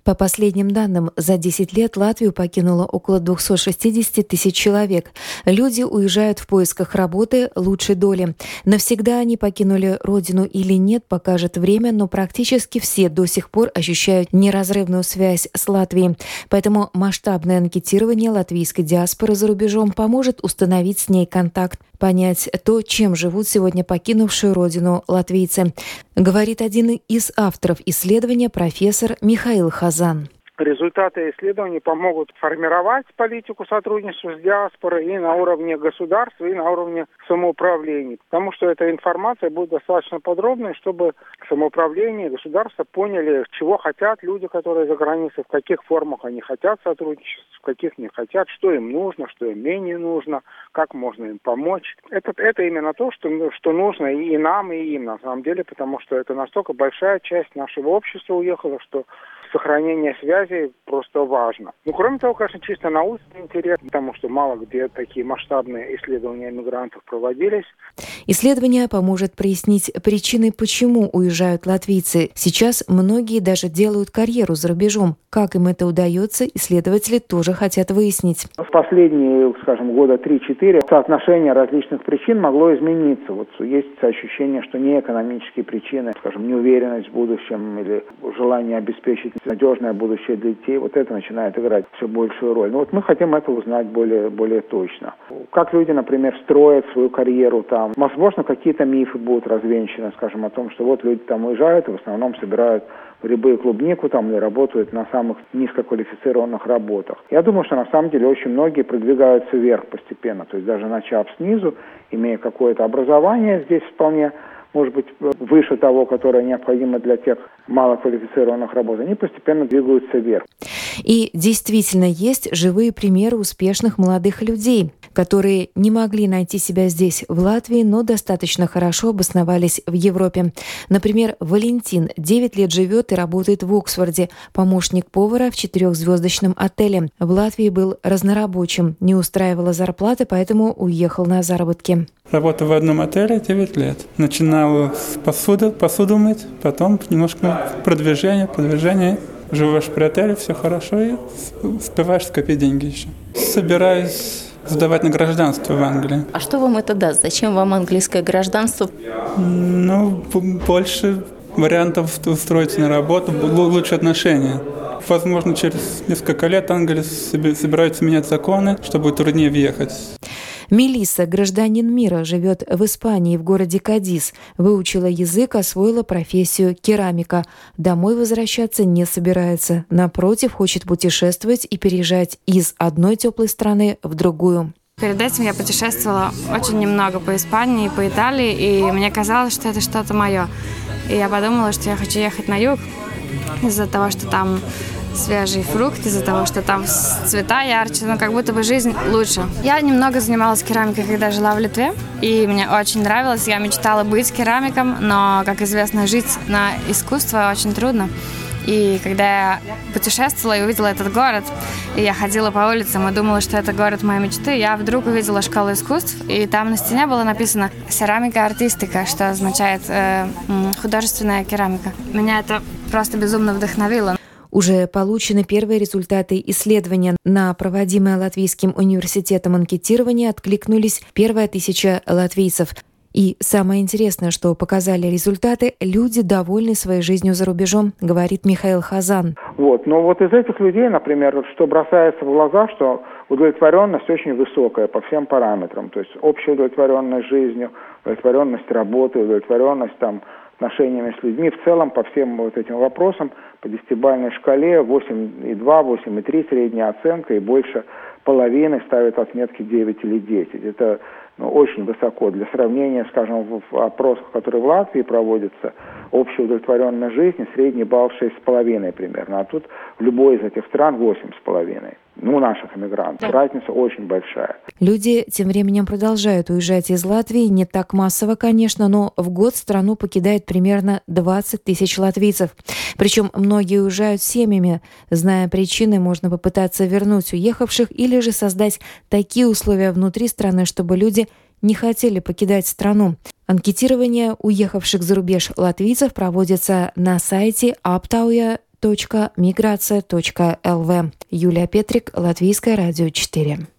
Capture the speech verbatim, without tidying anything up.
По последним данным, за десять лет Латвию покинуло около двести шестьдесят тысяч человек. Люди уезжают в поисках работы, лучшей доли. Навсегда они покинули родину или нет, покажет время, но практически все до сих пор ощущают неразрывную связь с Латвией. Поэтому масштабное анкетирование латвийской диаспоры за рубежом поможет установить с ней контакт, понять то, чем живут сегодня покинувшие родину латвийцы, говорит один из авторов исследования профессор Михаил Хазан. Результаты исследований помогут формировать политику сотрудничества с диаспорой и на уровне государства, и на уровне самоуправления. Потому что эта информация будет достаточно подробной, чтобы самоуправление и государство поняли, чего хотят люди, которые за границей, в каких формах они хотят сотрудничать, в каких не хотят, что им нужно, что им менее нужно, как можно им помочь. Это, это именно то, что, что нужно и нам, и им на самом деле, потому что это настолько большая часть нашего общества уехала, что сохранение связи просто важно. Ну, кроме того, конечно, чисто научный интерес, потому что мало где такие масштабные исследования мигрантов проводились. Исследование поможет прояснить причины, почему уезжают латвийцы. Сейчас многие даже делают карьеру за рубежом. Как им это удается, исследователи тоже хотят выяснить. В последние, скажем, года три-четыре соотношение различных причин могло измениться. Вот есть ощущение, что не экономические причины, скажем, неуверенность в будущем или желание обеспечить надежное будущее для детей, вот это начинает играть все большую роль. Но вот мы хотим это узнать более, более точно. Как люди, например, строят свою карьеру там. Возможно, какие-то мифы будут развенчаны, скажем, о том, что вот люди там уезжают и в основном собирают грибы и клубнику там или работают на самых низкоквалифицированных работах. Я думаю, что на самом деле очень многие продвигаются вверх постепенно. То есть даже начав снизу, имея какое-то образование здесь вполне, может быть, выше того, которое необходимо для тех малоквалифицированных работ, они постепенно двигаются вверх. И действительно есть живые примеры успешных молодых людей, которые не могли найти себя здесь, в Латвии, но достаточно хорошо обосновались в Европе. Например, Валентин девять лет живет и работает в Оксфорде, помощник повара в четырехзвездочном отеле. В Латвии был разнорабочим, не устраивала зарплата, поэтому уехал на заработки. Работал в одном отеле девять лет. Начинал с посуды, посуду мыть, потом немножко продвижение, продвижение. Живешь при отеле, все хорошо, и успеваешь скопить деньги еще. Собираюсь сдавать на гражданство в Англии. А что вам это даст? Зачем вам английское гражданство? Ну, больше вариантов устроиться на работу, лучше отношения. Возможно, через несколько лет Англия собирается менять законы, чтобы труднее въехать. Мелисса, гражданин мира, живет в Испании, в городе Кадис. Выучила язык, освоила профессию керамика. Домой возвращаться не собирается. Напротив, хочет путешествовать и переезжать из одной теплой страны в другую. Перед этим я путешествовала очень немного по Испании, по Италии, и мне казалось, что это что-то мое. И я подумала, что я хочу ехать на юг из-за того, что там свежие фрукты, из-за того, что там цвета ярче, но как будто бы жизнь лучше. Я немного занималась керамикой, когда жила в Литве, и мне очень нравилось. Я мечтала быть керамиком, но, как известно, жить на искусство очень трудно. И когда я путешествовала и увидела этот город, и я ходила по улицам и думала, что это город моей мечты, я вдруг увидела школу искусств, и там на стене было написано «Керамика артистика», что означает э, художественная керамика. Меня это просто безумно вдохновило. Уже получены первые результаты исследования. На проводимое Латвийским университетом анкетирование откликнулись первая тысяча латвийцев. И самое интересное, что показали результаты, люди довольны своей жизнью за рубежом, говорит Михаил Хазан. Вот, но вот из этих людей, например, что бросается в глаза, что удовлетворенность очень высокая по всем параметрам. То есть общая удовлетворенность жизнью, удовлетворенность работой, удовлетворенность там отношениями с людьми. В целом по всем вот этим вопросам по десятибалльной шкале восемь и два, восемь и три средняя оценка, и больше половины ставят отметки девять или десять. Это ну, очень высоко. Для сравнения, скажем, в опросах, которые в Латвии проводятся, общая удовлетворенность жизни, средний балл шесть с половиной примерно. А тут в любой из этих стран восемь с половиной. Ну, наших иммигрантов. Разница очень большая. Люди тем временем продолжают уезжать из Латвии. Не так массово, конечно, но в год страну покидает примерно двадцать тысяч латвийцев. Причем многие уезжают семьями. Зная причины, можно попытаться вернуть уехавших или же создать такие условия внутри страны, чтобы люди не хотели покидать страну. Анкетирование уехавших за рубеж латвийцев проводится на сайте aptauja точка миграция точка эл ви. Юлия Петрик, Латвийское радио четыре.